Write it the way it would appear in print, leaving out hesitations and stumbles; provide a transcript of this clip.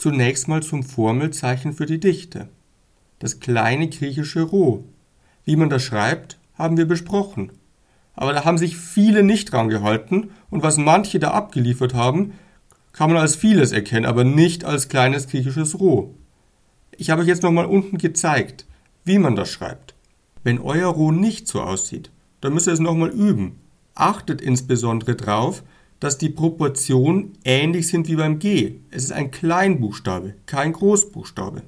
zunächst mal zum Formelzeichen für die Dichte. Das kleine griechische Rho. Wie man das schreibt, haben wir besprochen. Aber da haben sich viele nicht dran gehalten und was manche da abgeliefert haben, kann man als vieles erkennen, aber nicht als kleines griechisches Rho. Ich habe euch jetzt nochmal unten gezeigt, wie man das schreibt. Wenn euer Rho nicht so aussieht, dann müsst ihr es nochmal üben. Achtet insbesondere darauf, dass die Proportionen ähnlich sind wie beim G. Es ist ein Kleinbuchstabe, kein Großbuchstabe.